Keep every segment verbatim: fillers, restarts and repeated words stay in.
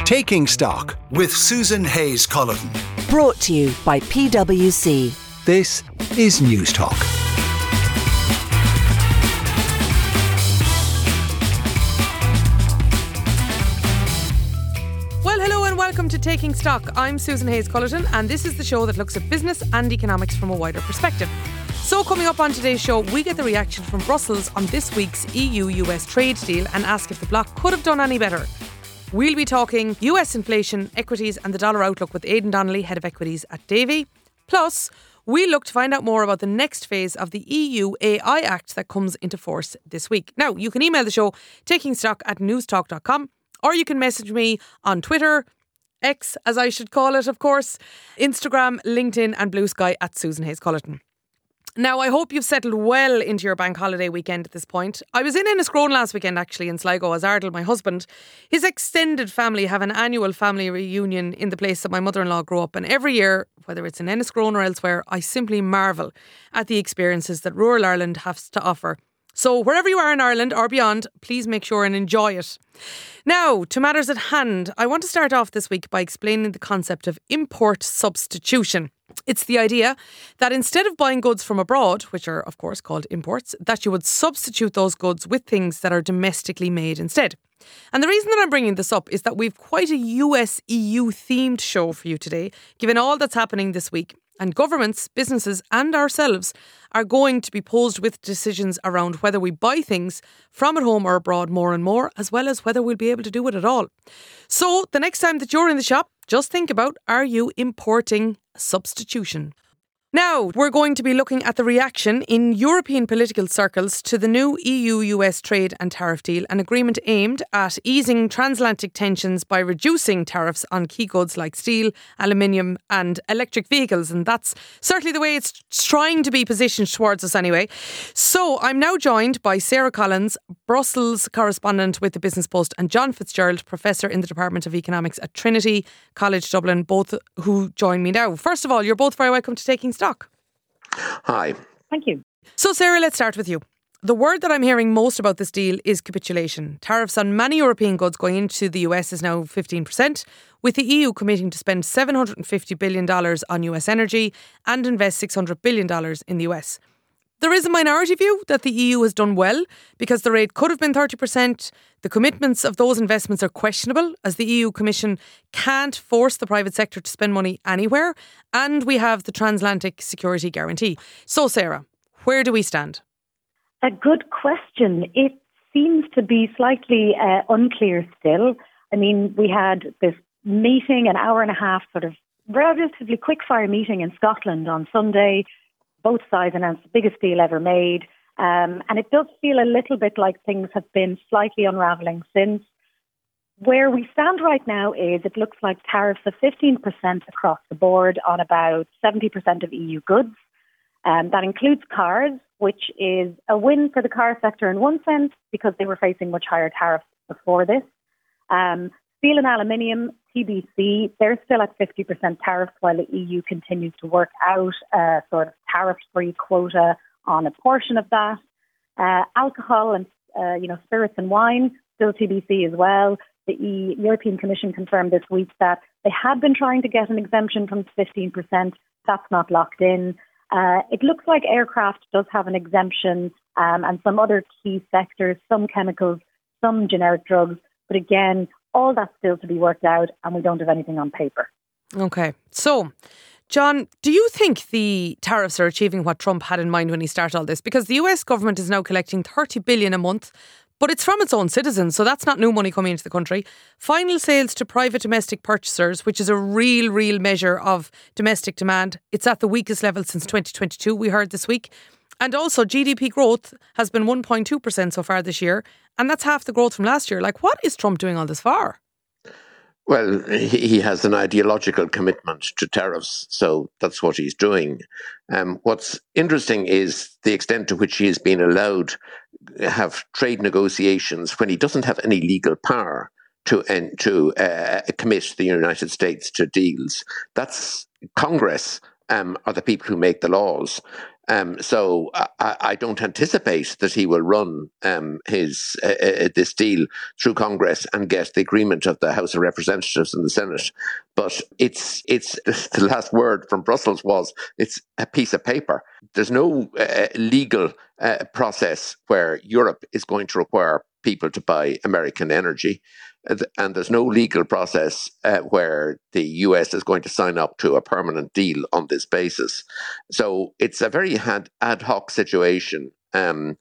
Taking Stock with Susan Hayes-Culliton. Brought to you by P W C. This is News Talk. Well, hello and welcome to Taking Stock. I'm Susan Hayes-Culliton and this is the show that looks at business and economics from a wider perspective. So coming up on today's show, we get the reaction from Brussels on this week's E U U S trade deal and ask if the bloc could have done any better. We'll be talking U S inflation, equities and the dollar outlook with Aidan Donnelly, Head of Equities at Davy. Plus, we'll look to find out more about the next phase of the E U A I Act that comes into force this week. Now, you can email the show takingstock at newstalk dot com or you can message me on Twitter, X as I should call it, of course, Instagram, LinkedIn and Blue Sky at Susan Hayes-Culliton. Now, I hope you've settled well into your bank holiday weekend at this point. I was in Enniscrone last weekend, actually, in Sligo, as Ardal, my husband. His extended family have an annual family reunion in the place that my mother-in-law grew up. And every year, whether it's in Enniscrone or elsewhere, I simply marvel at the experiences that rural Ireland has to offer. So wherever you are in Ireland or beyond, please make sure and enjoy it. Now, to matters at hand, I want to start off this week by explaining the concept of import substitution. It's the idea that instead of buying goods from abroad, which are of course called imports, that you would substitute those goods with things that are domestically made instead. And the reason that I'm bringing this up is that we've quite a U S E U themed show for you today, given all that's happening this week. And governments, businesses and ourselves are going to be posed with decisions around whether we buy things from at home or abroad more and more, as well as whether we'll be able to do it at all. So the next time that you're in the shop, just think about, are you importing substitution? Now, we're going to be looking at the reaction in European political circles to the new E U U S trade and tariff deal, an agreement aimed at easing transatlantic tensions by reducing tariffs on key goods like steel, aluminium and electric vehicles. And that's certainly the way it's trying to be positioned towards us anyway. So I'm now joined by Sarah Collins, Brussels correspondent with the Business Post, and John Fitzgerald, Professor in the Department of Economics at Trinity College Dublin, both who join me now. First of all, you're both very welcome to Taking Stock. Hi. Thank you. So Sarah, let's start with you. The word that I'm hearing most about this deal is capitulation. Tariffs on many European goods going into the U S is now fifteen percent, with the E U committing to spend seven hundred fifty billion dollars on U S energy and invest six hundred billion dollars in the U S. There is a minority view that the E U has done well because the rate could have been thirty percent. The commitments of those investments are questionable as the E U Commission can't force the private sector to spend money anywhere. And we have the Transatlantic Security Guarantee. So, Sarah, where do we stand? A good question. It seems to be slightly uh, unclear still. I mean, we had this meeting, an hour and a half, sort of relatively quick-fire meeting in Scotland on Sunday. Both sides announced the biggest deal ever made. Um, and it does feel a little bit like things have been slightly unravelling since. Where we stand right now is it looks like tariffs of fifteen percent across the board on about seventy percent of E U goods. Um, that includes cars, which is a win for the car sector in one sense because they were facing much higher tariffs before this. Um, steel and aluminium, T B C, they're still at fifty percent tariffs while the E U continues to work out a sort of tariff-free quota on a portion of that. Uh, alcohol and uh, you know spirits and wine, still T B C as well. The e- European Commission confirmed this week that they had been trying to get an exemption from fifteen percent. That's not locked in. Uh, it looks like aircraft does have an exemption um, and some other key sectors, some chemicals, some generic drugs. But again, all that's still to be worked out and we don't have anything on paper. Okay. So, John, do you think the tariffs are achieving what Trump had in mind when he started all this? Because the U S government is now collecting thirty billion dollars a month, but it's from its own citizens, so that's not new money coming into the country. Final sales to private domestic purchasers, which is a real, real measure of domestic demand, it's at the weakest level since twenty twenty-two, we heard this week. And also G D P growth has been one point two percent so far this year, and that's half the growth from last year. Like, what is Trump doing all this for? Well, he has an ideological commitment to tariffs, so that's what he's doing. Um, what's interesting is the extent to which he has been allowed to have trade negotiations when he doesn't have any legal power to and to uh, commit the United States to deals. That's Congress um, are the people who make the laws. Um, so I, I don't anticipate that he will run um, his uh, uh, this deal through Congress and get the agreement of the House of Representatives and the Senate. But it's it's the last word from Brussels was it's a piece of paper. There's no uh, legal uh, process where Europe is going to require people to buy American energy. And there's no legal process uh, where the U S is going to sign up to a permanent deal on this basis. So it's a very ad, ad hoc situation. Um,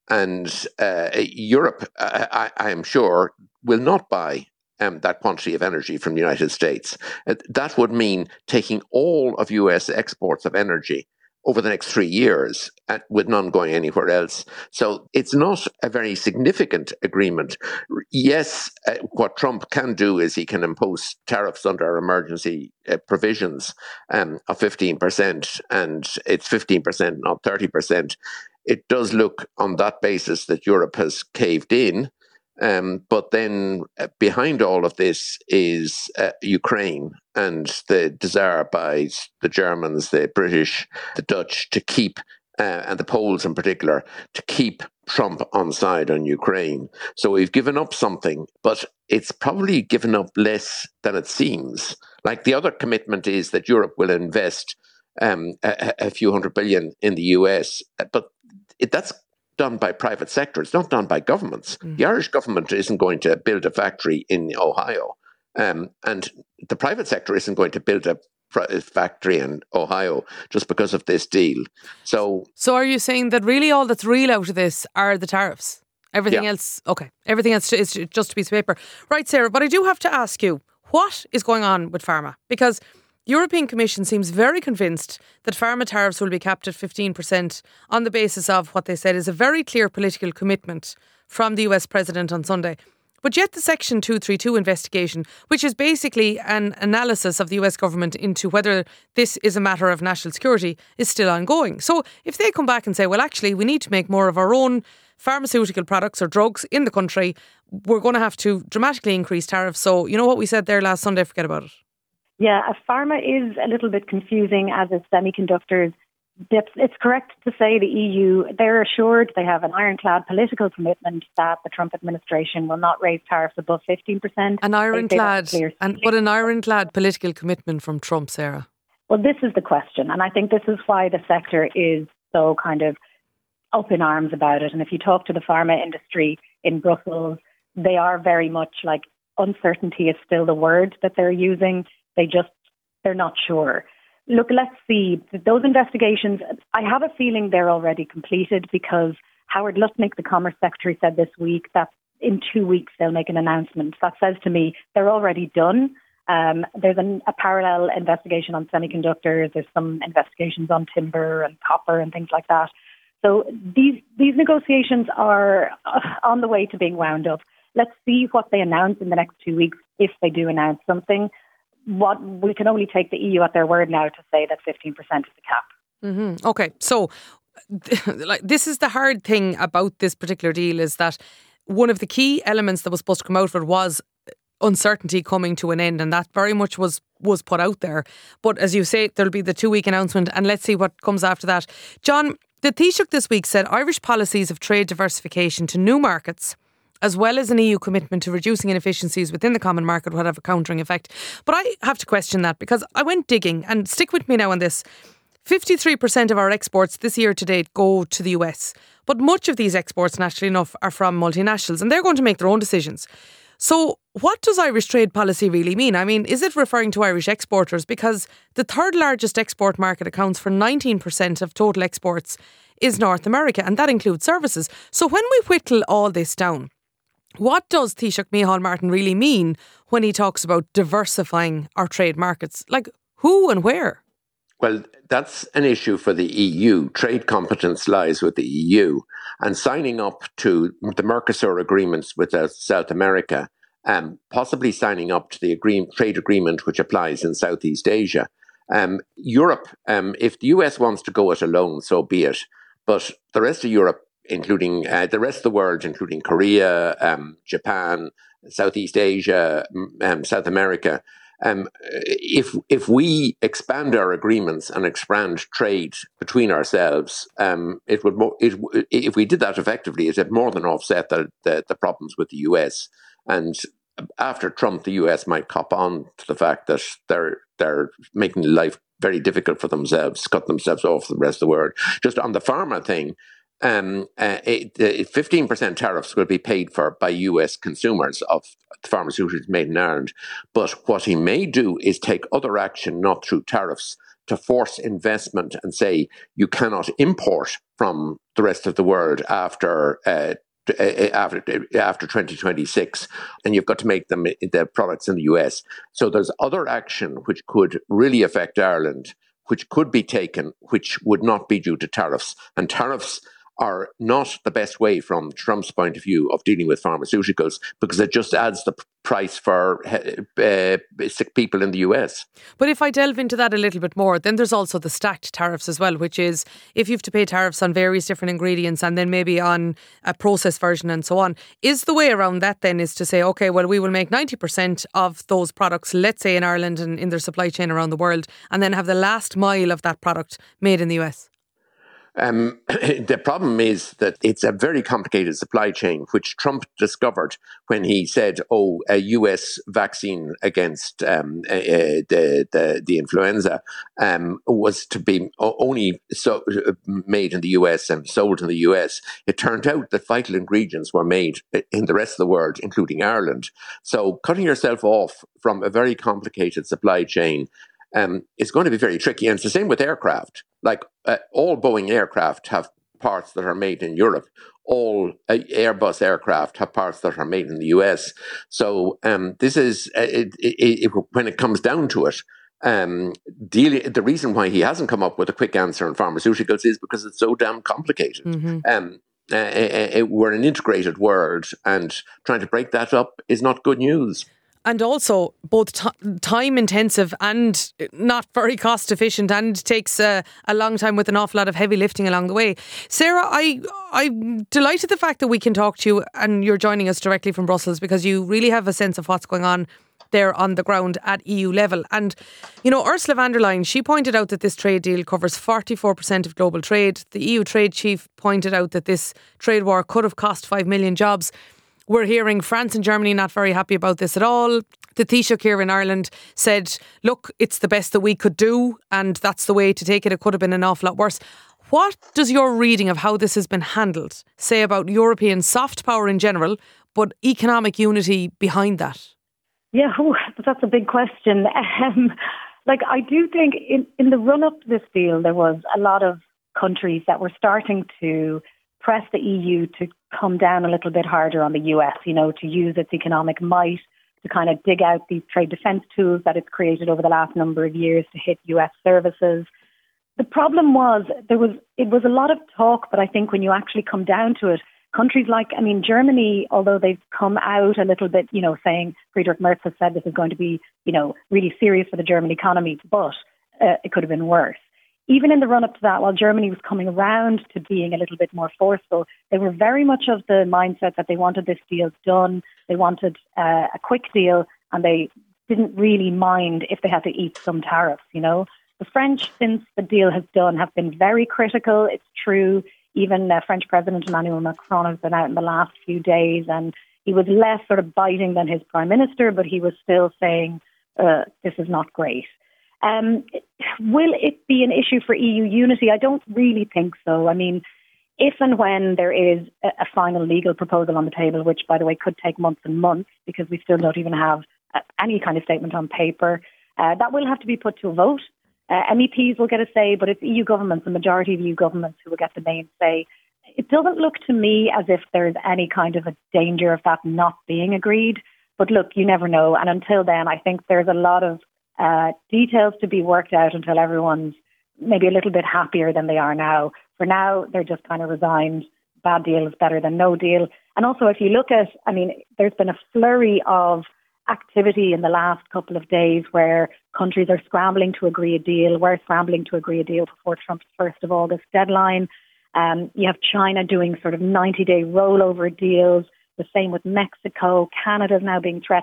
and uh, Europe, I, I am sure, will not buy um, that quantity of energy from the United States. Uh, that would mean taking all of U S exports of energy over the next three years, uh, with none going anywhere else. So it's not a very significant agreement. Yes, uh, what Trump can do is he can impose tariffs under emergency uh, provisions um, of fifteen percent, and it's fifteen percent, not thirty percent. It does look on that basis that Europe has caved in. Um, but then uh, behind all of this is uh, Ukraine and the desire by the Germans, the British, the Dutch to keep, uh, and the Poles in particular, to keep Trump on side on Ukraine. So we've given up something, but it's probably given up less than it seems. Like the other commitment is that Europe will invest um, a, a few hundred billion in the U S, but it, that's done by private sector. It's not done by governments. Mm. The Irish government isn't going to build a factory in Ohio. Um, and the private sector isn't going to build a factory in Ohio just because of this deal. So, so are you saying that really all that's real out of this are the tariffs? Everything yeah. else, okay. Everything else is just a piece of paper. Right, Sarah, but I do have to ask you, what is going on with pharma? Because European Commission seems very convinced that pharma tariffs will be capped at fifteen percent on the basis of what they said is a very clear political commitment from the U S President on Sunday. But yet the Section two thirty-two investigation, which is basically an analysis of the U S government into whether this is a matter of national security, is still ongoing. So if they come back and say, well, actually, we need to make more of our own pharmaceutical products or drugs in the country, we're going to have to dramatically increase tariffs. So you know what we said there last Sunday, forget about it. Yeah, pharma is a little bit confusing, as is semiconductors. It's correct to say the E U, they're assured they have an ironclad political commitment that the Trump administration will not raise tariffs above fifteen percent. An ironclad, and what an ironclad political commitment from Trump, Sarah. Well, this is the question, and I think this is why the sector is so kind of up in arms about it. And if you talk to the pharma industry in Brussels, they are very much like uncertainty is still the word that they're using. They just, they're not sure. Look, let's see. Those investigations, I have a feeling they're already completed because Howard Lutnick, the Commerce Secretary, said this week that in two weeks they'll make an announcement. That says to me they're already done. Um, there's an, a parallel investigation on semiconductors. There's some investigations on timber and copper and things like that. So these these negotiations are on the way to being wound up. Let's see what they announce in the next two weeks, if they do announce something. What we can only take the E U at their word now to say that fifteen percent is the cap. Mm-hmm. Okay, so like this is the hard thing about this particular deal, is that one of the key elements that was supposed to come out of it was uncertainty coming to an end, and that very much was was put out there. But as you say, there'll be the two week announcement, and let's see what comes after that. John, the Taoiseach this week said Irish policies of trade diversification to new markets, as well as an E U commitment to reducing inefficiencies within the common market, would have a countering effect. But I have to question that, because I went digging, and stick with me now on this. fifty-three percent of our exports this year to date go to the U S. But much of these exports, naturally enough, are from multinationals, and they're going to make their own decisions. So what does Irish trade policy really mean? I mean, is it referring to Irish exporters? Because the third largest export market accounts for nineteen percent of total exports is North America, and that includes services. So when we whittle all this down, what does Taoiseach Micheál Martin really mean when he talks about diversifying our trade markets? Like, who and where? Well, that's an issue for the E U. Trade competence lies with the E U. And signing up to the Mercosur agreements with uh, South America, um, possibly signing up to the agree- trade agreement which applies in Southeast Asia. Um, Europe, um, if the U S wants to go it alone, so be it. But the rest of Europe, including uh, the rest of the world, including Korea, um, Japan, Southeast Asia, um, South America, Um, if if we expand our agreements and expand trade between ourselves, um, it would mo- it, if we did that effectively, it would more than offset the, the the problems with the U S. And after Trump, the U S might cop on to the fact that they're they're making life very difficult for themselves, cut themselves off from the rest of the world. Just on the pharma thing, um, uh, it, fifteen percent tariffs will be paid for by U S consumers of the pharmaceuticals made in Ireland. But what he may do is take other action, not through tariffs, to force investment and say you cannot import from the rest of the world after uh, after after twenty twenty-six, and you've got to make them the products in the U S. So there's other action which could really affect Ireland, which could be taken, which would not be due to tariffs. And tariffs are not the best way from Trump's point of view of dealing with pharmaceuticals, because it just adds the price for uh, sick people in the U S. But if I delve into that a little bit more, then there's also the stacked tariffs as well, which is if you have to pay tariffs on various different ingredients and then maybe on a processed version and so on. Is the way around that then is to say, OK, well, we will make ninety percent of those products, let's say in Ireland and in their supply chain around the world, and then have the last mile of that product made in the U S? Um, the problem is that it's a very complicated supply chain, which Trump discovered when he said, oh, a U S vaccine against um, uh, the, the the influenza um, was to be only so made in the U S and sold in the U S. It turned out that vital ingredients were made in the rest of the world, including Ireland. So cutting yourself off from a very complicated supply chain Um, is going to be very tricky. And it's the same with aircraft. Like uh, all Boeing aircraft have parts that are made in Europe. All uh, Airbus aircraft have parts that are made in the U S. So um, this is, uh, it, it, it, when it comes down to it, um, dealing, the reason why he hasn't come up with a quick answer on pharmaceuticals is because it's so damn complicated. Mm-hmm. Um, uh, uh, uh, we're an integrated world, and trying to break that up is not good news. And also both t- time intensive and not very cost efficient, and takes uh, a long time with an awful lot of heavy lifting along the way. Sarah, I, I'm delighted the fact that we can talk to you and you're joining us directly from Brussels, because you really have a sense of what's going on there on the ground at E U level. And, you know, Ursula von der Leyen, she pointed out that this trade deal covers forty-four percent of global trade. The E U trade chief pointed out that this trade war could have cost five million jobs. We're hearing France and Germany not very happy about this at all. The Taoiseach here in Ireland said, look, it's the best that we could do, and that's the way to take it. It could have been an awful lot worse. What does your reading of how this has been handled say about European soft power in general, but economic unity behind that? Yeah, oh, that's a big question. Um, like, I do think in, in the run-up to this deal, there was a lot of countries that were starting to press the E U to come down a little bit harder on the U S, you know, to use its economic might to kind of dig out these trade defence tools that it's created over the last number of years to hit U S services. The problem was there was it was a lot of talk, but I think when you actually come down to it, countries like, I mean, Germany, although they've come out a little bit, you know, saying Friedrich Merz has said this is going to be, you know, really serious for the German economy, but uh, it could have been worse. Even in the run-up to that, while Germany was coming around to being a little bit more forceful, they were very much of the mindset that they wanted this deal done. They wanted uh, a quick deal, and they didn't really mind if they had to eat some tariffs, you know. The French, since the deal has done, have been very critical. It's true. Even uh, French President Emmanuel Macron has been out in the last few days, and he was less sort of biting than his Prime Minister, but he was still saying, uh, this is not great. Um, will it be an issue for E U unity? I don't really think so. I mean, if and when there is a, a final legal proposal on the table, which, by the way, could take months and months because we still don't even have uh, any kind of statement on paper, uh, that will have to be put to a vote. Uh, M E Ps will get a say, but it's E U governments, the majority of E U governments, who will get the main say. It doesn't look to me as if there's any kind of a danger of that not being agreed. But look, you never know. And until then, I think there's a lot of Uh, details to be worked out until everyone's maybe a little bit happier than they are now. For now, they're just kind of resigned. Bad deal is better than no deal. And also, if you look at, I mean, there's been a flurry of activity in the last couple of days where countries are scrambling to agree a deal. We're scrambling to agree a deal before Trump's first of August deadline. Um, you have China doing sort of ninety-day rollover deals. The same with Mexico. Canada is now being threatened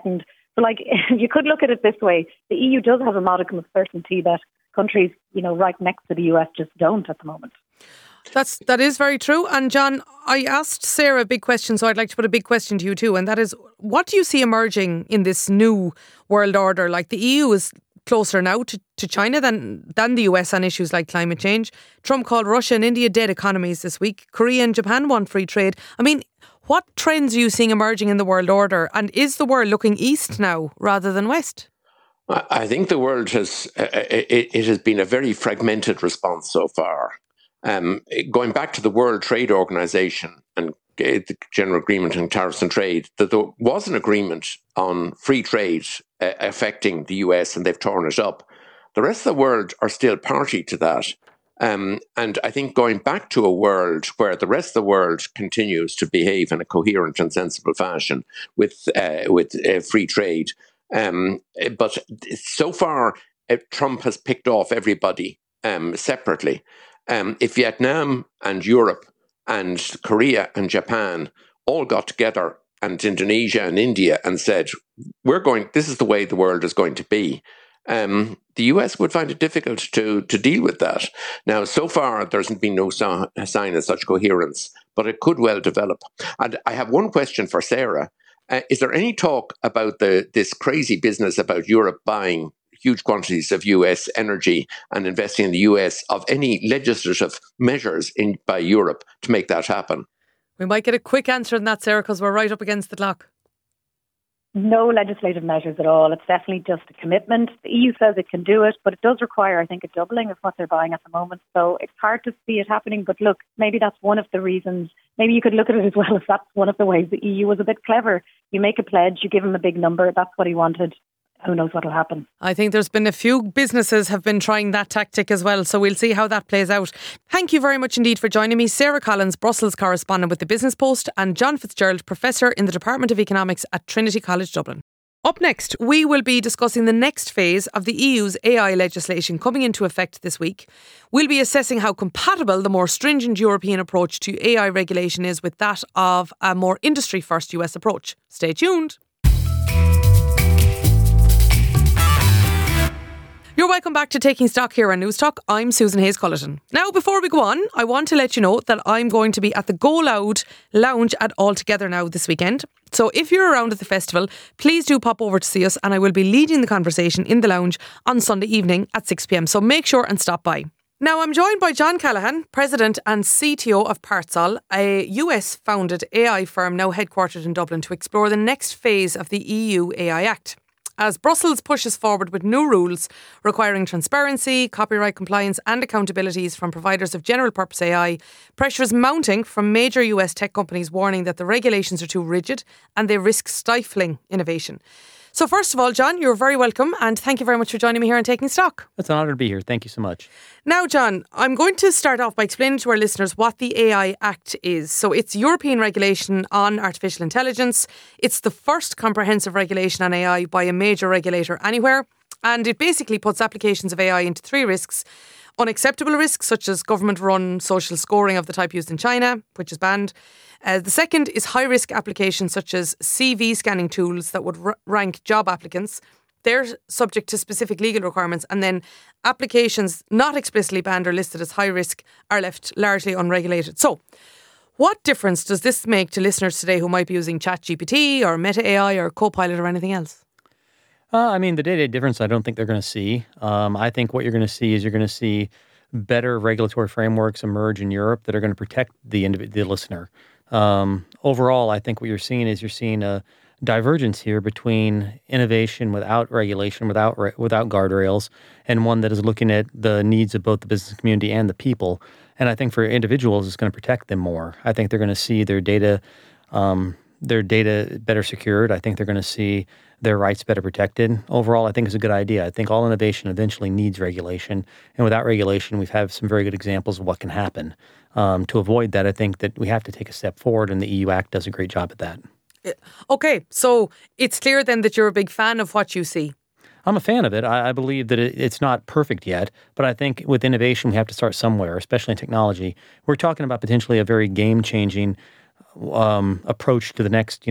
So, like, you could look at it this way. The E U does have a modicum of certainty that countries, you know, right next to the U S just don't at the moment. That's, that is very true. And John, I asked Sarah a big question, so I'd like to put a big question to you too. And that is, what do you see emerging in this new world order? Like, the E U is closer now to, to China than, than the U S on issues like climate change. Trump called Russia and India dead economies this week. Korea and Japan want free trade. I mean, what trends are you seeing emerging in the world order? And is the world looking east now rather than west? I think the world has, uh, it, it has been a very fragmented response so far. Um, going back to the World Trade Organization and the General Agreement on Tariffs and Trade, that there was an agreement on free trade uh, affecting the U S and they've torn it up. The rest of the world are still party to that. Um, and I think going back to a world where the rest of the world continues to behave in a coherent and sensible fashion with uh, with uh, free trade. Um, but so far, uh, Trump has picked off everybody um, separately. Um, if Vietnam and Europe and Korea and Japan all got together, and Indonesia and India, and said, "We're going. This is the way the world is going to be," Um, the U S would find it difficult to to deal with that. Now, so far, there's been no so, sign of such coherence, but it could well develop. And I have one question for Sarah. Uh, is there any talk about the this crazy business about Europe buying huge quantities of U S energy and investing in the U S, of any legislative measures in by Europe to make that happen? We might get a quick answer on that, Sarah, because we're right up against the clock. No legislative measures at all. It's definitely just a commitment. The E U says it can do it, but it does require, I think, a doubling of what they're buying at the moment. So it's hard to see it happening. But look, maybe that's one of the reasons. Maybe you could look at it as well as that's one of the ways the E U was a bit clever. You make a pledge, you give him a big number. That's what he wanted. Who knows what will happen? I think there's been a few businesses have been trying that tactic as well. So we'll see how that plays out. Thank you very much indeed for joining me. Sarah Collins, Brussels correspondent with the Business Post, and John Fitzgerald, Professor in the Department of Economics at Trinity College Dublin. Up next, we will be discussing the next phase of the E U's A I legislation coming into effect this week. We'll be assessing how compatible the more stringent European approach to A I regulation is with that of a more industry-first U S approach. Stay tuned. You're welcome back to Taking Stock here on News Talk. I'm Susan Hayes-Culleton. Now, before we go on, I want to let you know that I'm going to be at the Go Loud Lounge at All Together Now this weekend. So if you're around at the festival, please do pop over to see us, and I will be leading the conversation in the lounge on Sunday evening at six p.m. So make sure and stop by. Now, I'm joined by John Callaghan, President and C T O of Partsol, a U S-founded A I firm now headquartered in Dublin, to explore the next phase of the E U A I Act. As Brussels pushes forward with new rules requiring transparency, copyright compliance and accountabilities from providers of general purpose A I, pressure is mounting from major U S tech companies warning that the regulations are too rigid and they risk stifling innovation. So first of all, John, you're very welcome, and thank you very much for joining me here on Taking Stock. It's an honour to be here. Thank you so much. Now, John, I'm going to start off by explaining to our listeners what the A I Act is. So it's European regulation on artificial intelligence. It's the first comprehensive regulation on A I by a major regulator anywhere. And it basically puts applications of A I into three risks. Unacceptable risks, such as government-run social scoring of the type used in China, which is banned. Uh, the second is high-risk applications, such as C V scanning tools that would r- rank job applicants. They're subject to specific legal requirements. And then applications not explicitly banned or listed as high risk are left largely unregulated. So what difference does this make to listeners today who might be using ChatGPT or Meta A I or Copilot or anything else? Uh, I mean, the day-to-day difference, I don't think they're going to see. Um, I think what you're going to see is you're going to see better regulatory frameworks emerge in Europe that are going to protect the, indiv- the listener. Um, overall, I think what you're seeing is you're seeing a divergence here between innovation without regulation, without re- without guardrails, and one that is looking at the needs of both the business community and the people. And I think for individuals, it's going to protect them more. I think they're going to see their data, um, their data better secured. I think they're going to see their rights better protected. Overall, I think it's a good idea. I think all innovation eventually needs regulation. And without regulation, we've had some very good examples of what can happen. Um, to avoid that, I think that we have to take a step forward, and the E U Act does a great job at that. Okay, so it's clear then that you're a big fan of what you see. I'm a fan of it. I, I believe that it, it's not perfect yet, but I think with innovation, we have to start somewhere, especially in technology. We're talking about potentially a very game-changing um, approach to the next, you know,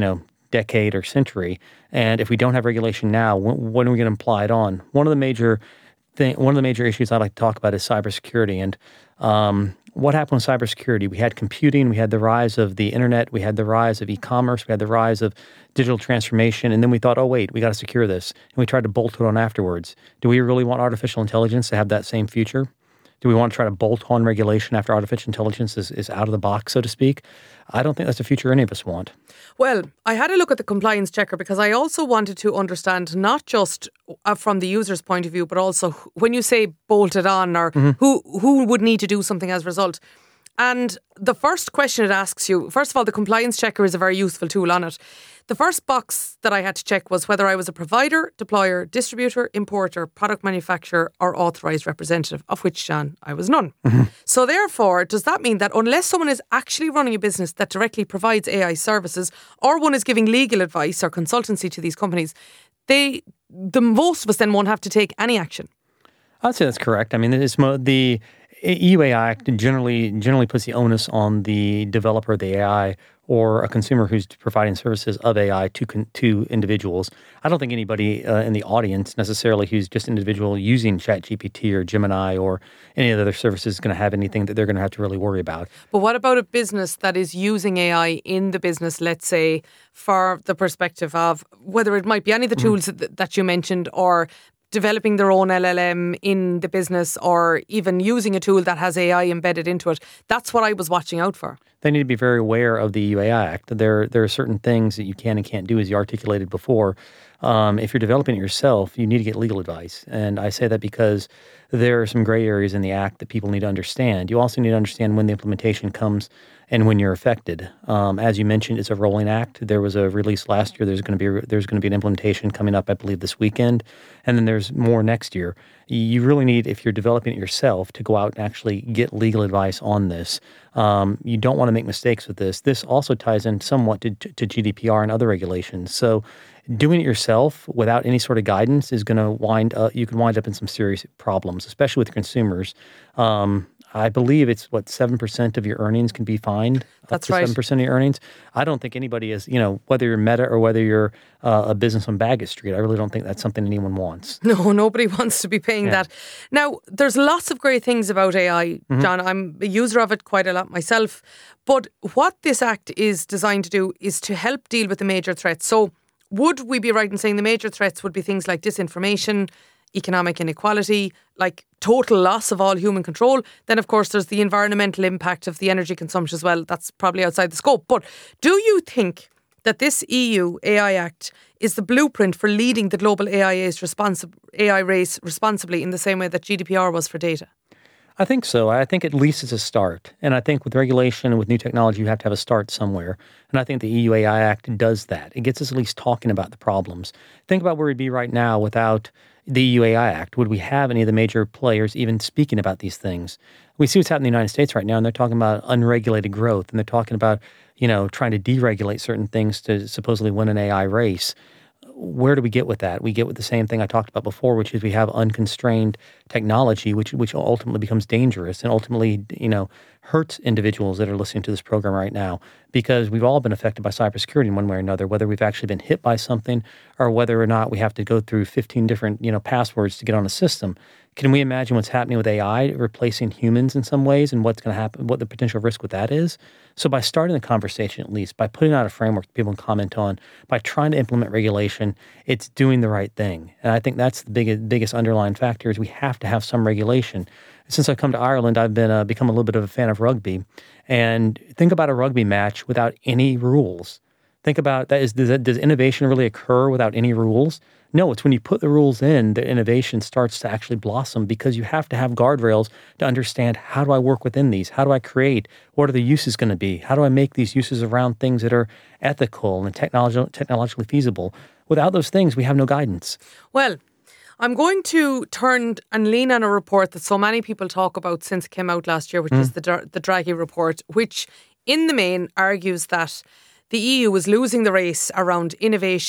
decade or century. And if we don't have regulation now, when, when are we going to apply it on? One of the major thing, one of the major issues I'd like to talk about is cybersecurity. And um, what happened with cybersecurity? We had computing, we had the rise of the internet, we had the rise of e-commerce, we had the rise of digital transformation, and then we thought, oh wait, we got to secure this, and we tried to bolt it on afterwards. Do we really want artificial intelligence to have that same future? Do we want to try to bolt on regulation after artificial intelligence is, is out of the box, so to speak? I don't think that's the future any of us want. Well, I had a look at the compliance checker because I also wanted to understand not just uh, from the user's point of view, but also when you say bolted on or mm-hmm. who who would need to do something as a result. And the first question it asks you, first of all, the compliance checker is a very useful tool on it. The first box that I had to check was whether I was a provider, deployer, distributor, importer, product manufacturer or authorised representative, of which, John, I was none. Mm-hmm. So therefore, does that mean that unless someone is actually running a business that directly provides A I services or one is giving legal advice or consultancy to these companies, they, the most of us then won't have to take any action? I'd say that's correct. I mean, it's mo- the E U A I Act generally generally puts the onus on the developer of the A I or a consumer who's providing services of A I to con- to individuals. I don't think anybody uh, in the audience necessarily who's just an individual using ChatGPT or Gemini or any of the other services is going to have anything that they're going to have to really worry about. But what about a business that is using A I in the business, let's say, for the perspective of whether it might be any of the tools mm-hmm. that, that you mentioned or developing their own L L M in the business or even using a tool that has A I embedded into it? That's what I was watching out for. They need to be very aware of the E U A I Act. There, there are certain things that you can and can't do, as you articulated before. Um, if you're developing it yourself, you need to get legal advice. And I say that because there are some gray areas in the Act that people need to understand. You also need to understand when the implementation comes and when you're affected. Um, as you mentioned, it's a rolling act. There was a release last year. There's going to be there's going to be an implementation coming up, I believe, this weekend, and then there's more next year. You really need, if you're developing it yourself, to go out and actually get legal advice on this. Um, you don't want to make mistakes with this. This also ties in somewhat to, to G D P R and other regulations. So doing it yourself without any sort of guidance is going to wind up, you can wind up in some serious problems, especially with consumers. Um, I believe it's, what, seven percent of your earnings can be fined? That's up to right. seven percent of your earnings. I don't think anybody is, you know, whether you're Meta or whether you're uh, a business on Bagot Street, I really don't think that's something anyone wants. No, nobody wants to be paying Yeah. that. Now, there's lots of great things about A I, Mm-hmm. John. I'm a user of it quite a lot myself. But what this act is designed to do is to help deal with the major threats. So would we be right in saying the major threats would be things like disinformation, economic inequality, like total loss of all human control? Then, of course, there's the environmental impact of the energy consumption as well. That's probably outside the scope. But do you think that this E U A I Act is the blueprint for leading the global A I A's responsi- A I race responsibly in the same way that G D P R was for data? I think so. I think at least it's a start. And I think with regulation and with new technology, you have to have a start somewhere. And I think the E U A I Act does that. It gets us at least talking about the problems. Think about where we'd be right now without the E U A I Act. Would we have any of the major players even speaking about these things? We see what's happening in the United States right now, and they're talking about unregulated growth, and they're talking about, you know, trying to deregulate certain things to supposedly win an A I race. Where do we get with that? We get with the same thing I talked about before, which is we have unconstrained technology, which which ultimately becomes dangerous and ultimately, you know, hurts individuals that are listening to this program right now, because we've all been affected by cybersecurity in one way or another, whether we've actually been hit by something or whether or not we have to go through fifteen different, you know, passwords to get on a system. Can we imagine what's happening with A I replacing humans in some ways and what's going to happen, what the potential risk with that is? So by starting the conversation, at least, by putting out a framework that people can comment on, by trying to implement regulation, it's doing the right thing. And I think that's the big, biggest underlying factor is we have to have some regulation. Since I've come to Ireland, I've been uh, become a little bit of a fan of rugby. And think about a rugby match without any rules. Think about that. Is does, that, does innovation really occur without any rules? No, it's when you put the rules in that innovation starts to actually blossom, because you have to have guardrails to understand, how do I work within these? How do I create? What are the uses going to be? How do I make these uses around things that are ethical and technolog- technologically feasible? Without those things, we have no guidance. Well, I'm going to turn and lean on a report that so many people talk about since it came out last year, which mm. is the the Draghi report, which in the main argues that the E U is losing the race around innovation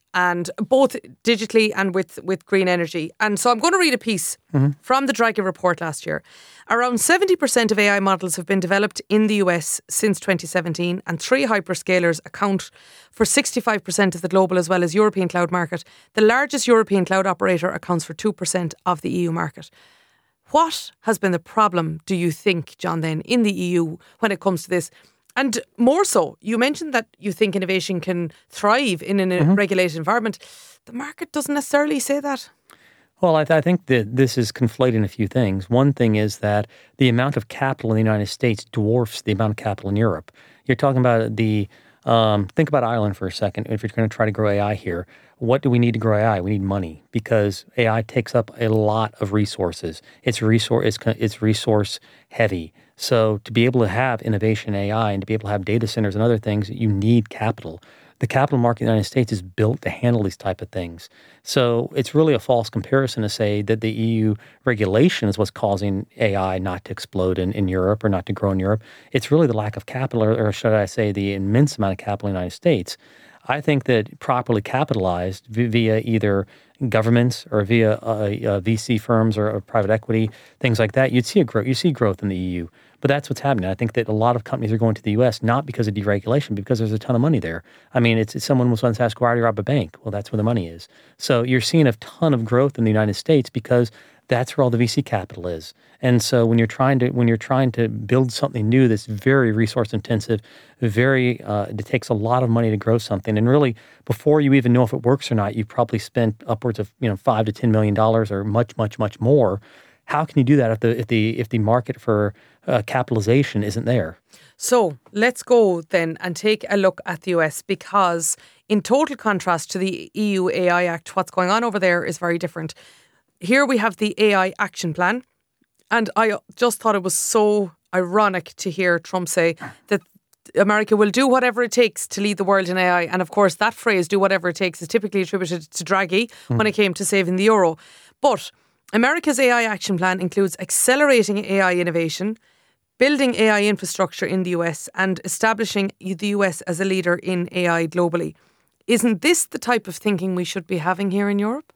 and both digitally and with, with green energy. And so I'm going to read a piece mm-hmm. from the Draghi report last year. Around seventy percent of A I models have been developed in the U S since twenty seventeen, and three hyperscalers account for sixty-five percent of the global as well as European cloud market. The largest European cloud operator accounts for two percent of the E U market. What has been the problem, do you think, John, then, in the E U when it comes to this? And more so, you mentioned that you think innovation can thrive in a mm-hmm. regulated environment. The market doesn't necessarily say that. Well, I, th- I think that this is conflating a few things. One thing is that the amount of capital in the United States dwarfs the amount of capital in Europe. You're talking about the, um, think about Ireland for a second. If you're going to try to grow A I here, what do we need to grow A I? We need money, because A I takes up a lot of resources. It's resource, it's, it's resource heavy. So to be able to have innovation in A I and to be able to have data centers and other things, you need capital. The capital market in the United States is built to handle these type of things. So it's really a false comparison to say that the E U regulation is what's causing A I not to explode in, in Europe or not to grow in Europe. It's really the lack of capital, or, or should I say the immense amount of capital in the United States. I think that properly capitalized via either governments or via uh, uh, V C firms or, or private equity, things like that, you'd see a growth. You see growth in the E U. But that's what's happening. I think that a lot of companies are going to the U S not because of deregulation, but because there's a ton of money there. I mean, it's, it's someone was once asked, why do you rob a bank? Well, that's where the money is. So you're seeing a ton of growth in the United States because that's where all the V C capital is. And so when you're trying to when you're trying to build something new that's very resource intensive, very uh, it takes a lot of money to grow something. And really, before you even know if it works or not, you've probably spent upwards of you know five to ten million dollars or much, much, much more. How can you do that if the if the if the market for uh, capitalization isn't there? So let's go then and take a look at the U S, because in total contrast to the E U A I Act, what's going on over there is very different. Here we have the A I action plan, and I just thought it was so ironic to hear Trump say that America will do whatever it takes to lead the world in A I. And of course, that phrase, do whatever it takes, is typically attributed to Draghi mm. when it came to saving the euro. But America's A I action plan includes accelerating A I innovation, building A I infrastructure in the U S, and establishing the U S as a leader in A I globally. Isn't this the type of thinking we should be having here in Europe?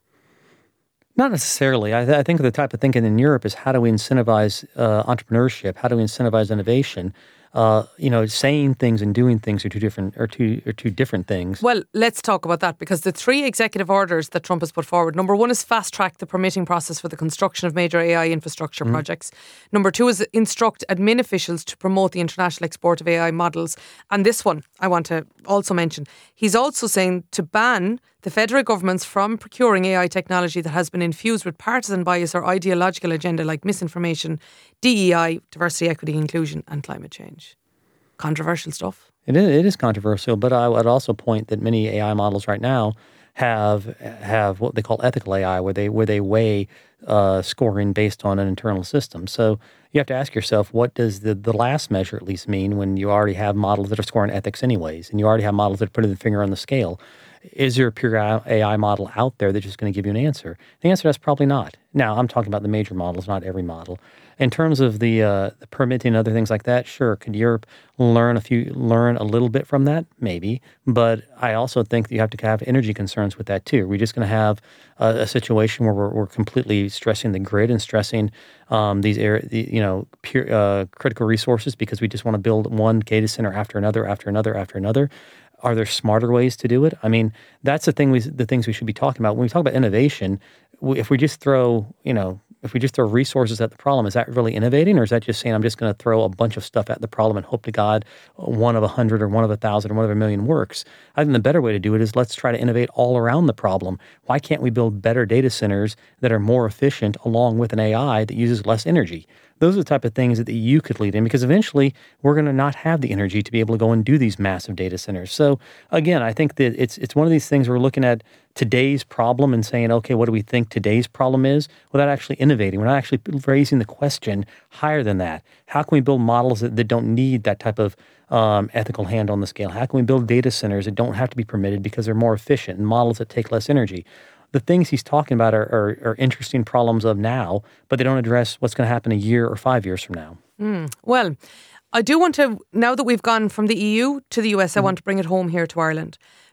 Not necessarily. I, th- I think the type of thinking in Europe is how do we incentivize uh, entrepreneurship? How do we incentivize innovation? Uh, you know, saying things and doing things are two different are two are two different things. Well, let's talk about that, because the three executive orders that Trump has put forward. Number one is fast track the permitting process for the construction of major A I infrastructure mm-hmm. projects. Number two is instruct admin officials to promote the international export of A I models. And this one I want to also mention. He's also saying to ban the federal governments from procuring A I technology that has been infused with partisan bias or ideological agenda like misinformation, D E I, diversity, equity, inclusion, and climate change. Controversial stuff. It is, it is controversial, but I would also point that many A I models right now have have what they call ethical A I, where they where they weigh uh, scoring based on an internal system. So you have to ask yourself, what does the, the last measure at least mean when you already have models that are scoring ethics anyways, and you already have models that are putting the finger on the scale? Is there a pure A I model out there that's just going to give you an answer? The answer is probably not. Now, I'm talking about the major models, not every model. In terms of the, uh, the permitting and other things like that, sure. Could Europe learn a few, learn a little bit from that? Maybe. But I also think that you have to have energy concerns with that too. We're just going to have a, a situation where we're, we're completely stressing the grid and stressing um, these air, the, you know, pure, uh, critical resources because we just want to build one data center after another, after another, after another. Are there smarter ways to do it? I mean, that's the thing. We, the things we should be talking about when we talk about innovation. We, if we just throw, you know, if we just throw resources at the problem, is that really innovating, or is that just saying I'm just going to throw a bunch of stuff at the problem and hope to God one of a hundred or one of a thousand or one of a million works? I think the better way to do it is let's try to innovate all around the problem. Why can't we build better data centers that are more efficient along with an A I that uses less energy? Those are the type of things that the E U could lead in, because eventually we're going to not have the energy to be able to go and do these massive data centers. So again, I think that it's it's one of these things where we're looking at today's problem and saying, okay, what do we think today's problem is, without actually innovating. We're not actually raising the question higher than that. How can we build models that, that don't need that type of um, ethical hand on the scale? How can we build data centers that don't have to be permitted because they're more efficient, and models that take less energy? The things he's talking about are, are, are interesting problems of now, but they don't address what's going to happen a year or five years from now. Mm. Well, I do want to, now that we've gone from the E U to the U S, mm. I want to bring it home here to Ireland,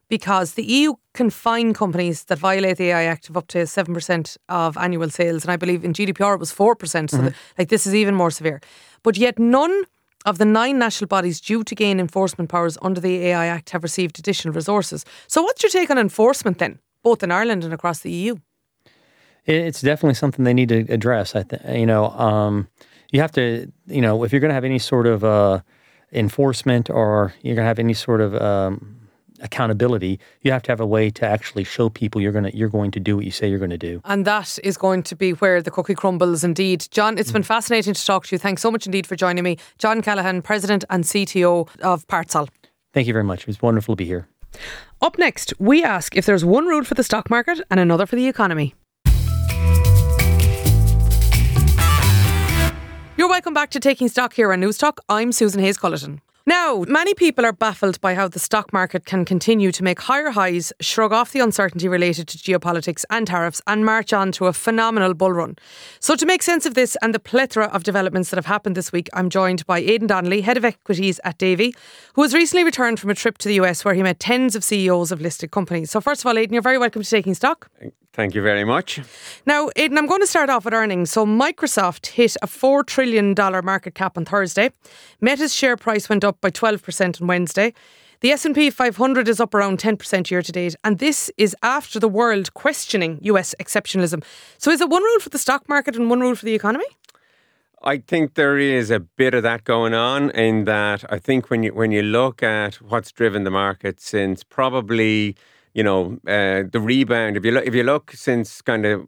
because the E U can fine companies that violate the A I Act of up to seven percent of annual sales. And I believe in G D P R it was four percent. So Mm-hmm. that, like this is even more severe. But yet none of the nine national bodies due to gain enforcement powers under the A I Act have received additional resources. So what's your take on enforcement then, both in Ireland and across the E U? It's definitely something they need to address. I think, you know, um, you have to, you know, if you're going to have any sort of uh, enforcement or you're going to have any sort of um, accountability, you have to have a way to actually show people you're going to you're going to do what you say you're going to do. And that is going to be where the cookie crumbles indeed. John, it's been fascinating to talk to you. Thanks so much indeed for joining me. John Callaghan, President and C T O of Partsol. Thank you very much. It was wonderful to be here. Up next, we ask if there's one rule for the stock market and another for the economy. You're welcome back to Taking Stock here on News Talk. I'm Susan Hayes-Culleton. Now, many people are baffled by how the stock market can continue to make higher highs, shrug off the uncertainty related to geopolitics and tariffs, and march on to a phenomenal bull run. So to make sense of this and the plethora of developments that have happened this week, I'm joined by Aidan Donnelly, Head of Equities at Davy, who has recently returned from a trip to the U S where he met tens of C E Os of listed companies. So first of all, Aidan, you're very welcome to Taking Stock. Thank you very much. Now, Aidan, I'm going to start off with earnings. So Microsoft hit a four trillion dollars market cap on Thursday. Meta's share price went up by twelve percent on Wednesday. The S and P five hundred is up around ten percent year to date. And this is after the world questioning U S exceptionalism. So is it one rule for the stock market and one rule for the economy? I think there is a bit of that going on in that I think when you when you look at what's driven the market since probably, you know, uh, the rebound, if you look, if you look since kind of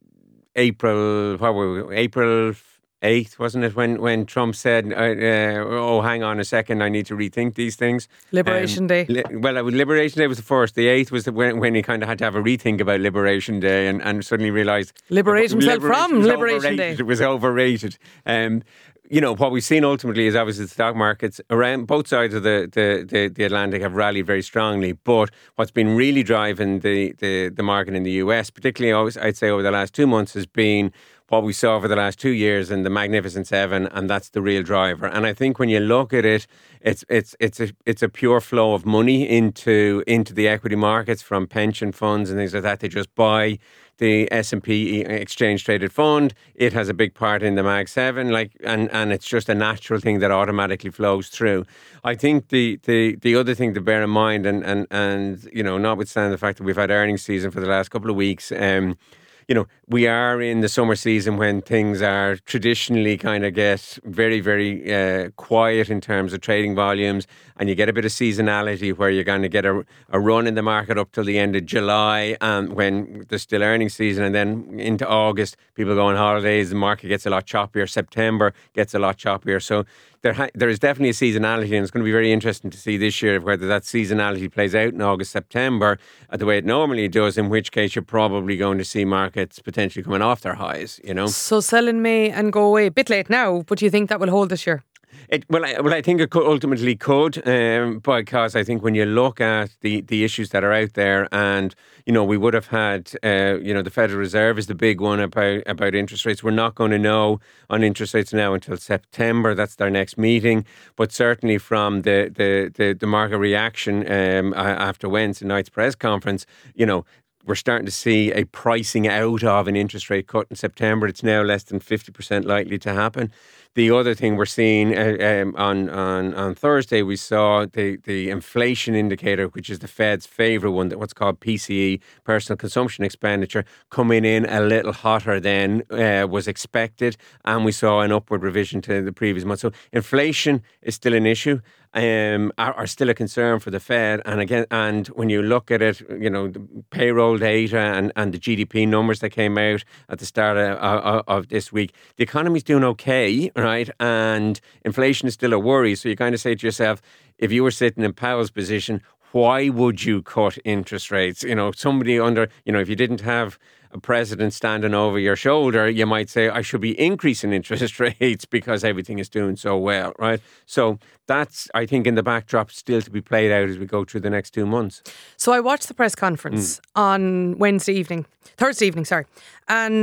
April, what were we, April eighth, wasn't it, when, when Trump said, uh, uh, oh, hang on a second, I need to rethink these things. Liberation um, Day. Li- well, uh, Liberation Day was the first. The eighth was the, when, when he kind of had to have a rethink about Liberation Day and, and suddenly realised... Liberate himself from was Liberation Day. It was overrated. Um, you know, what we've seen ultimately is obviously the stock markets around both sides of the, the, the, the Atlantic have rallied very strongly. But what's been really driving the, the, the market in the U S, particularly always, I'd say over the last two months, has been what we saw over the last two years in the Magnificent Seven, and that's the real driver. And I think when you look at it, it's it's it's a it's a pure flow of money into into the equity markets from pension funds and things like that. They just buy the S and P exchange traded fund. It has a big part in the Mag seven, like, and, and it's just a natural thing that automatically flows through. I think the, the, the other thing to bear in mind, and, and, and, you know, notwithstanding the fact that we've had earnings season for the last couple of weeks, um, you know, we are in the summer season when things are traditionally kind of get very, very uh, quiet in terms of trading volumes, and you get a bit of seasonality where you're going to get a, a run in the market up till the end of July, um, when there's still earnings season, and then into August, people go on holidays, the market gets a lot choppier, September gets a lot choppier. So there ha- there is definitely a seasonality, and it's going to be very interesting to see this year whether that seasonality plays out in August, September, uh, the way it normally does, in which case you're probably going to see markets potentially coming off their highs, you know. So sell in May and go away. A bit late now, but do you think that will hold this year? It, well, I, well, I think it could, ultimately could, um, because I think when you look at the, the issues that are out there, and you know, we would have had, uh, you know, the Federal Reserve is the big one about about interest rates. We're not going to know on interest rates now until September. That's their next meeting. But certainly from the the the, the market reaction um, after Wednesday night's press conference, you know, we're starting to see a pricing out of an interest rate cut in September. It's now less than fifty percent likely to happen. The other thing we're seeing uh, um, on, on on Thursday, we saw the, the inflation indicator, which is the Fed's favourite one, that what's called P C E, personal consumption expenditure, coming in a little hotter than uh, was expected. And we saw an upward revision to the previous month. So inflation is still an issue. Um, are, are still a concern for the Fed, and again, and when you look at it, you know, the payroll data and, and the G D P numbers that came out at the start of, of, of this week, the economy's doing okay, right? And inflation is still a worry. So you kind of say to yourself, if you were sitting in Powell's position, why would you cut interest rates? You know, somebody under, you know, if you didn't have a president standing over your shoulder, you might say, I should be increasing interest rates because everything is doing so well, right? So that's, I think, in the backdrop still to be played out as we go through the next two months. So I watched the press conference mm. on Wednesday evening, Thursday evening, sorry, and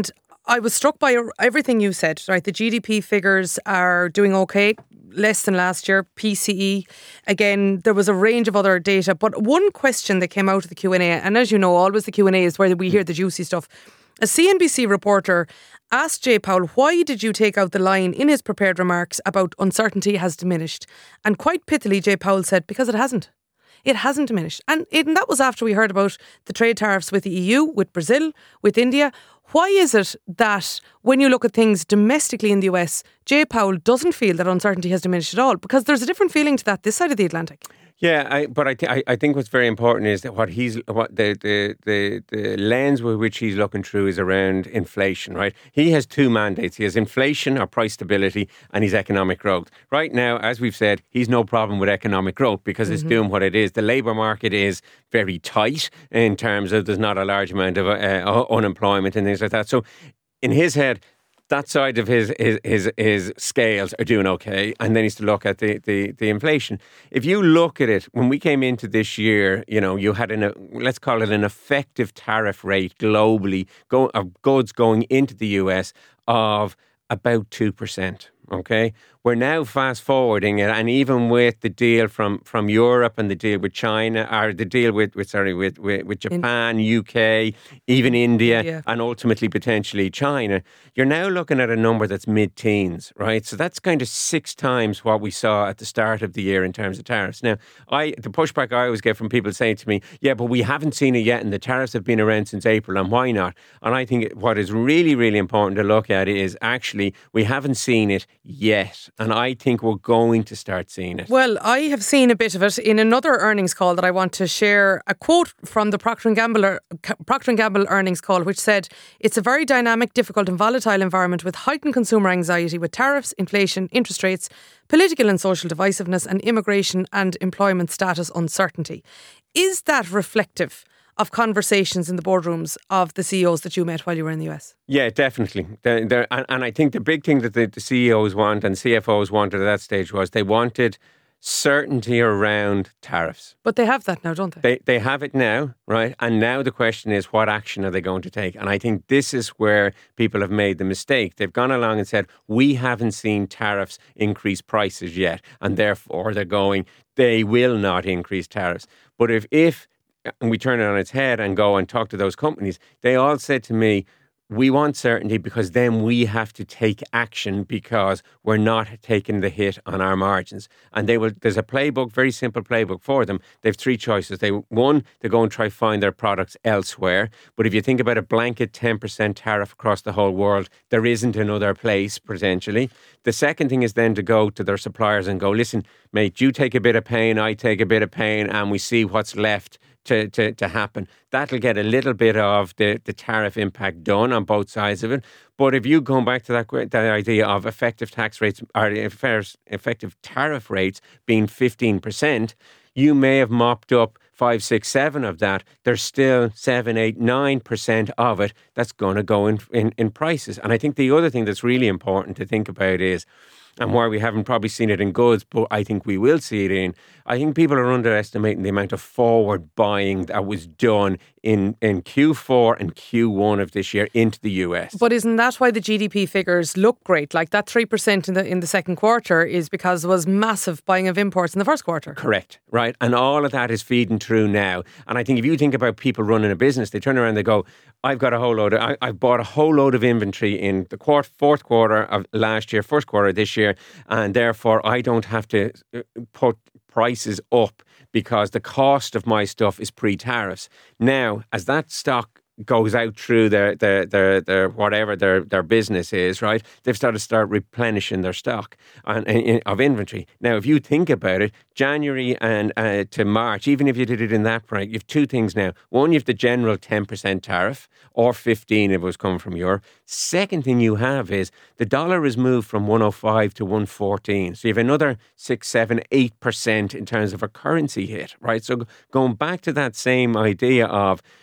I was struck by everything you said, right? The G D P figures are doing okay, less than last year. P C E, again, there was a range of other data. But one question that came out of the Q and A, and as you know, always the Q and A is where we hear the juicy stuff. A C N B C reporter asked Jay Powell, why did you take out the line in his prepared remarks about uncertainty has diminished? And quite pithily, Jay Powell said, because it hasn't. It hasn't diminished. And, it, and that was after we heard about the trade tariffs with the E U, with Brazil, with India. Why is it that when you look at things domestically in the U S, Jay Powell doesn't feel that uncertainty has diminished at all? Because there's a different feeling to that this side of the Atlantic. Yeah, I, but I, th- I think what's very important is that what he's what the, the the the lens with which he's looking through is around inflation, right? He has two mandates. He has inflation or price stability, and he's economic growth. Right now, as we've said, he's no problem with economic growth because mm-hmm. it's doing what it is. The labour market is very tight in terms of there's not a large amount of uh, unemployment and things like that. So, in his head, that side of his, his his his scales are doing okay, and then he's to look at the, the, the inflation. If you look at it, when we came into this year, you know, you had an let's call it an effective tariff rate globally go, of goods going into the U S of about two percent. Okay, we're now fast forwarding it, and even with the deal from, from Europe and the deal with China, or the deal with, with sorry with, with, with Japan, U K, even India, yeah. and ultimately potentially China, you're now looking at a number that's mid-teens, right? So that's kind of six times what we saw at the start of the year in terms of tariffs. Now, I the pushback I always get from people saying to me, "Yeah, but we haven't seen it yet, and the tariffs have been around since April, and why not?" And I think what is really, really important to look at is actually we haven't seen it yet, and I think we're going to start seeing it. Well, I have seen a bit of it in another earnings call that I want to share. A quote from the Procter and Gamble Procter and Gamble earnings call, which said, "It's a very dynamic, difficult and volatile environment with heightened consumer anxiety with tariffs, inflation, interest rates, political and social divisiveness and immigration and employment status uncertainty." Is that reflective of conversations in the boardrooms of the C E Os that you met while you were in the U S? Yeah, definitely. They're, they're, and, and I think the big thing that the, the C E Os want and C F Os wanted at that stage was they wanted certainty around tariffs. But they have that now, don't they? They they have it now, right? And now the question is, what action are they going to take? And I think this is where people have made the mistake. They've gone along and said, we haven't seen tariffs increase prices yet, and therefore they're going, they will not increase tariffs. But if if and we turn it on its head and go and talk to those companies, they all said to me, we want certainty because then we have to take action because we're not taking the hit on our margins. And they will. There's a playbook, very simple playbook for them. They have three choices. They One, they go and try to find their products elsewhere. But if you think about a blanket ten percent tariff across the whole world, there isn't another place potentially. The second thing is then to go to their suppliers and go, listen, mate, you take a bit of pain, I take a bit of pain, and we see what's left To, to, to happen. That'll get a little bit of the, the tariff impact done on both sides of it. But if you go back to that, that idea of effective tax rates or effective tariff rates being fifteen percent, you may have mopped up five, six, seven of that. There's still seven, eight, nine percent of it that's going to go in, in, in prices. And I think the other thing that's really important to think about is, and where we haven't probably seen it in goods, but I think we will see it in, I think people are underestimating the amount of forward buying that was done in, in Q four and Q one of this year into the U S. But isn't that why the G D P figures look great? Like that three percent in the in the second quarter is because there was massive buying of imports in the first quarter. Correct, right? And all of that is feeding through now. And I think if you think about people running a business, they turn around and they go, I've got a whole load of, I, I've bought a whole load of inventory in the quart, fourth quarter of last year, first quarter of this year, and therefore I don't have to put prices up because the cost of my stuff is pre-tariffs. Now, as that stock goes out through their their their, their whatever their, their business is, right? They've started to start replenishing their stock and, and of inventory. Now, if you think about it, January and uh, to March, even if you did it in that point, you have two things now. One, you have the general ten percent tariff or fifteen if it was coming from Europe. Second thing you have is the dollar has moved from one oh five to one fourteen. So you have another six, seven, eight percent in terms of a currency hit, right? So going back to that same idea of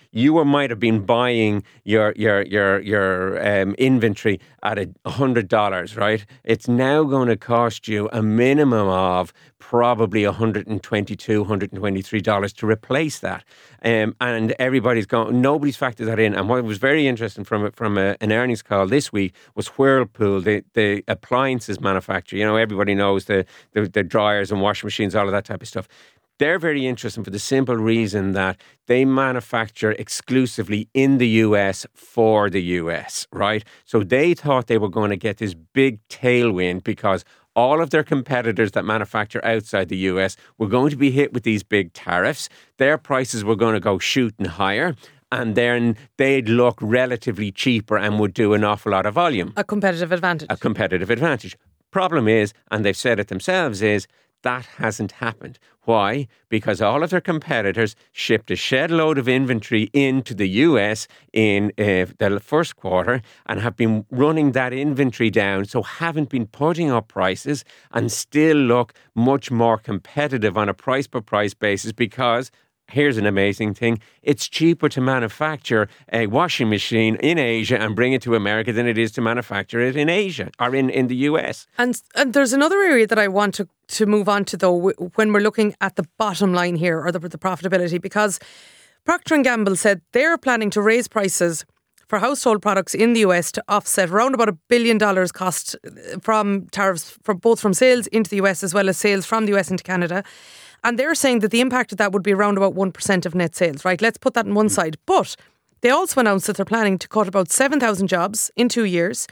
you were, might have been buying your your your your um, inventory at a hundred dollars, right? It's now going to cost you a minimum of probably one hundred twenty-two, one hundred twenty-three dollars to replace that. Um, and everybody's going, nobody's factored that in. And what was very interesting from from a, an earnings call this week was Whirlpool, the, the appliances manufacturer. You know, everybody knows the, the the dryers and washing machines, all of that type of stuff. They're very interesting for the simple reason that they manufacture exclusively in the U S for the U S, right? So they thought they were going to get this big tailwind because all of their competitors that manufacture outside the U S were going to be hit with these big tariffs. Their prices were going to go shooting higher. And then they'd look relatively cheaper and would do an awful lot of volume. A competitive advantage. A competitive advantage. Problem is, and they've said it themselves, is that hasn't happened. Why? Because all of their competitors shipped a shed load of inventory into the U S in uh, the first quarter and have been running that inventory down, so haven't been putting up prices and still look much more competitive on a price per price basis because, here's an amazing thing, it's cheaper to manufacture a washing machine in Asia and bring it to America than it is to manufacture it in Asia or in, in the U S. And, and there's another area that I want to, to move on to, though, when we're looking at the bottom line here, or the, the profitability, because Procter and Gamble said they're planning to raise prices for household products in the U S to offset around about a billion dollars cost from tariffs, from both from sales into the U S as well as sales from the U S into Canada. And they're saying that the impact of that would be around about one percent of net sales, right? Let's put that on one side. But they also announced that they're planning to cut about seven thousand jobs in two years.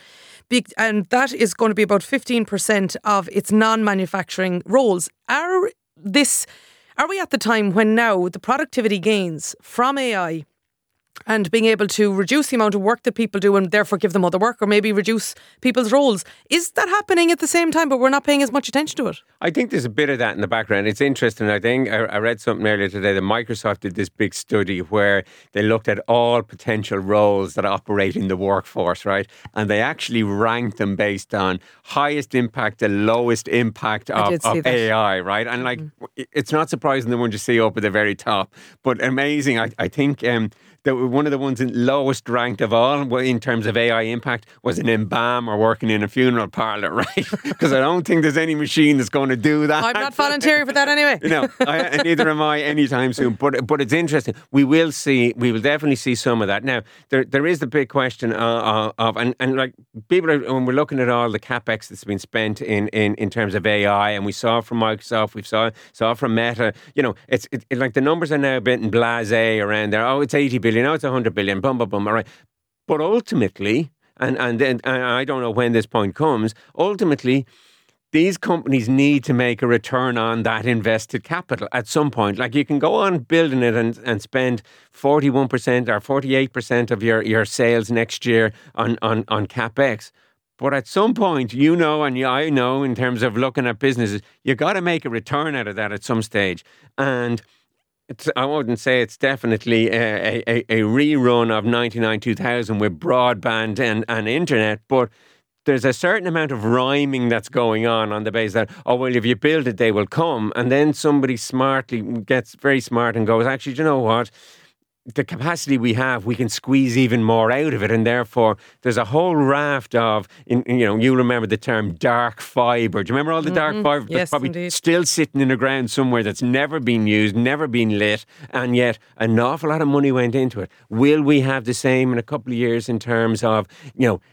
And that is going to be about fifteen percent of its non-manufacturing roles. Are this, are we at the time when now the productivity gains from A I and being able to reduce the amount of work that people do and therefore give them other work, or maybe reduce people's roles, is that happening at the same time, but we're not paying as much attention to it? I think there's a bit of that in the background. It's interesting. I think I, I read something earlier today that Microsoft did this big study where they looked at all potential roles that operate in the workforce, right? And they actually ranked them based on highest impact to lowest impact of, of A I, right? And like, mm-hmm. it's not surprising the one you see up at the very top, but amazing. I, I think um, that one of the ones in lowest ranked of all in terms of A I impact was an embalmer working in a funeral parlour, right? Because I don't think there's any machine that's going to do that. I'm not volunteering for that anyway. No, I, neither am I anytime soon. But but it's interesting. We will see. We will definitely see some of that. Now there there is the big question of, of and and like people are, when we're looking at all the capex that's been spent in in, in terms of A I, and we saw from Microsoft, we saw saw from Meta. You know, it's it, it, like the numbers are now a bit in blasé around there. Oh, it's eighty billion. Now it's one hundred billion. Bum bum bum. All right, but ultimately. And and then and I don't know when this point comes. Ultimately, these companies need to make a return on that invested capital at some point. Like you can go on building it and, and spend forty-one percent or forty-eight percent of your, your sales next year on, on, on CapEx. But at some point, you know, and I know in terms of looking at businesses, you got to make a return out of that at some stage. And It's, I wouldn't say it's definitely a, a, a rerun of ninety-nine two thousand with broadband and, and internet, but there's a certain amount of rhyming that's going on on the basis that, oh, well, if you build it, they will come. And then somebody smartly gets very smart and goes, actually, do you know what? The capacity we have, we can squeeze even more out of it. And therefore, there's a whole raft of, in, you know, you remember the term dark fibre. Do you remember all the dark mm-hmm. fibre that's yes, probably indeed. still sitting in the ground somewhere that's never been used, never been lit, and yet an awful lot of money went into it. Will we have the same in a couple of years in terms of, you know,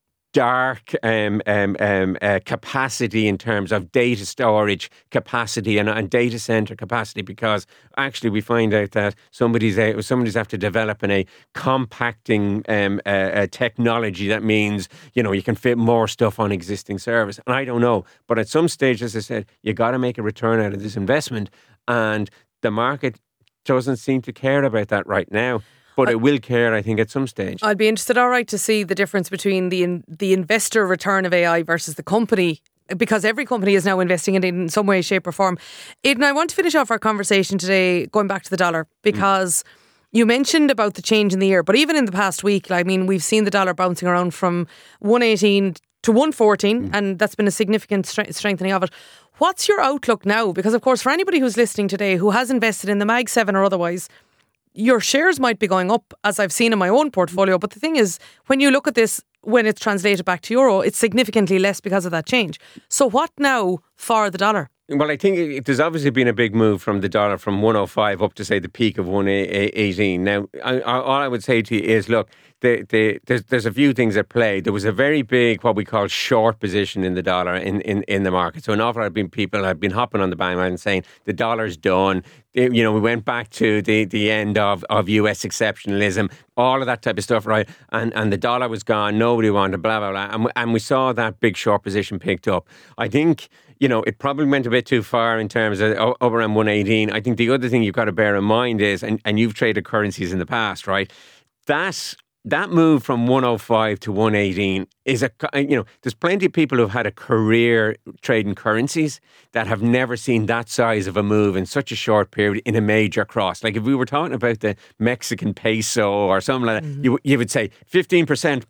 dark um, um, um, uh, capacity in terms of data storage capacity and, and data center capacity? Because actually we find out that somebody's uh, somebody's have to develop in a compacting um, uh, uh, technology that means, you know, you can fit more stuff on existing service. And I don't know, but at some stage, as I said, you got to make a return out of this investment, and the market doesn't seem to care about that right now. But it will care, I think, at some stage. I'd be interested, all right, to see the difference between the in, the investor return of A I versus the company, because every company is now investing in it in some way, shape or form. Aidan, I want to finish off our conversation today going back to the dollar, because mm. you mentioned about the change in the year, but even in the past week, I mean, we've seen the dollar bouncing around from one eighteen to one fourteen, mm. and that's been a significant stre- strengthening of it. What's your outlook now? Because, of course, for anybody who's listening today who has invested in the Mag seven or otherwise, your shares might be going up, as I've seen in my own portfolio. But the thing is, when you look at this, when it's translated back to euro, it's significantly less because of that change. So what now for the dollar? Well, I think it, there's obviously been a big move from the dollar from one oh five up to, say, the peak of one eighteen. Now, I, I, all I would say to you is, look, the, the, there's, there's a few things at play. There was a very big, what we call short position in the dollar in, in, in the market. So an awful lot of people have been hopping on the bandwagon saying the dollar's done. You know, we went back to the, the end of, of U S exceptionalism, all of that type of stuff, right? And and the dollar was gone. Nobody wanted, blah, blah, blah. And we, and we saw that big short position picked up. I think, you know, it probably went a bit too far in terms of up around one eighteen. I think the other thing you've got to bear in mind is, and, and you've traded currencies in the past, right? That that move from one oh five to one eighteen is a, you know, there's plenty of people who've had a career trading currencies that have never seen that size of a move in such a short period in a major cross. Like if we were talking about the Mexican peso or something like that, mm-hmm. you, you would say fifteen percent,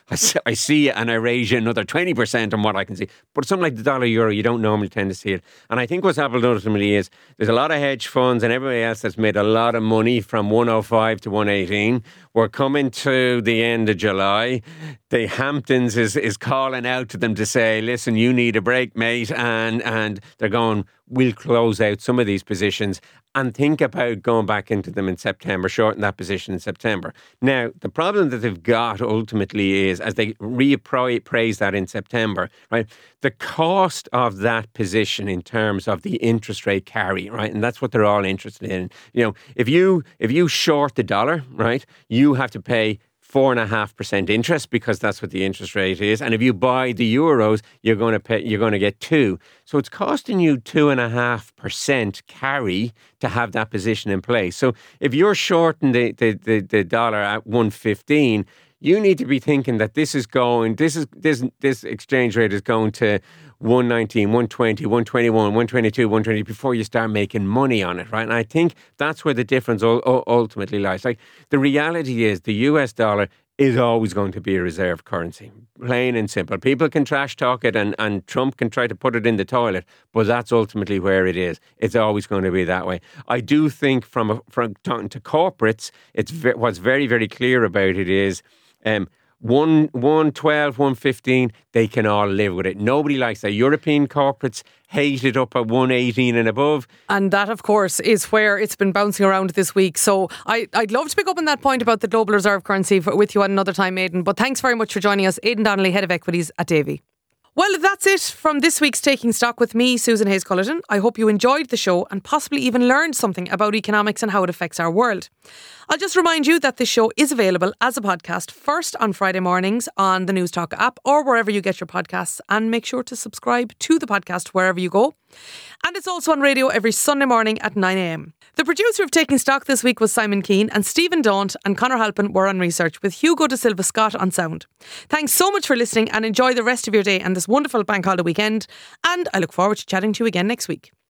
I see it, and I raise you another twenty percent on what I can see. But something like the dollar euro, you don't normally tend to see it. And I think what's happened ultimately is there's a lot of hedge funds and everybody else that's made a lot of money from one oh five to one eighteen. We're coming to the end of July. The Hamptons is, is calling out to them to say, listen, you need a break, mate. And, and they're going, we'll close out some of these positions and think about going back into them in September, shorten that position in September. Now, the problem that they've got ultimately is, as they reappraise that in September, right, the cost of that position in terms of the interest rate carry, right, and that's what they're all interested in. You know, if you if you short the dollar, right, you have to pay four and a half percent interest because that's what the interest rate is. And if you buy the euros, you're going to pay, you're going to get two. So it's costing you two and a half percent carry to have that position in place. So if you're shorting the, the, the, the dollar at one fifteen, you need to be thinking that this is going, this is this this exchange rate is going to one nineteen, one twenty, one twenty-one, one twenty-two, one twenty before you start making money on it, right? And I think that's where the difference ultimately lies. Like, the reality is the U S dollar is always going to be a reserve currency, plain and simple. People can trash talk it and, and Trump can try to put it in the toilet, but that's ultimately where it is. It's always going to be that way. I do think from, a, from talking to corporates, it's ve- what's very, very clear about it is um, One, one twelve, one fifteen, they can all live with it. Nobody likes that. European corporates hate it up at one eighteen and above. And that, of course, is where it's been bouncing around this week. So I, I'd love to pick up on that point about the global reserve currency for, with you at another time, Aidan. But thanks very much for joining us. Aidan Donnelly, Head of Equities at Davy. Well, that's it from this week's Taking Stock with me, Susan Hayes-Cullerton. I hope you enjoyed the show and possibly even learned something about economics and how it affects our world. I'll just remind you that this show is available as a podcast first on Friday mornings on the News Talk app or wherever you get your podcasts, and make sure to subscribe to the podcast wherever you go. And it's also on radio every Sunday morning at nine a.m. The producer of Taking Stock this week was Simon Keane, and Stephen Daunt and Conor Halpin were on research, with Hugo De Silva Scott on sound. Thanks so much for listening, and enjoy the rest of your day and this wonderful bank holiday weekend. And I look forward to chatting to you again next week.